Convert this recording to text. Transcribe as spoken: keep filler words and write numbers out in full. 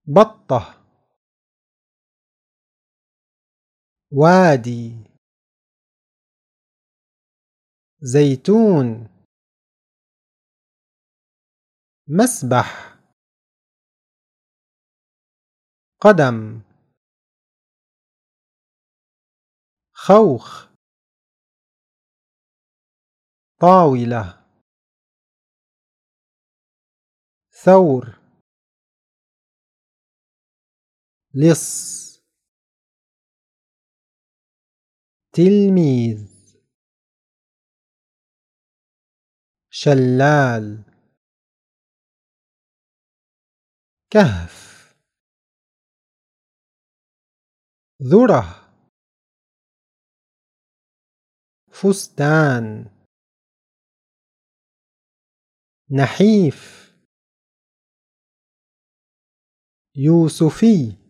بطة. وادي. زيتون. مسبح. قدم. خوخ. طاولة. ثور. لص. تلميذ. شلال. كهف. ذرة. فستان. نحيف. يوسفي.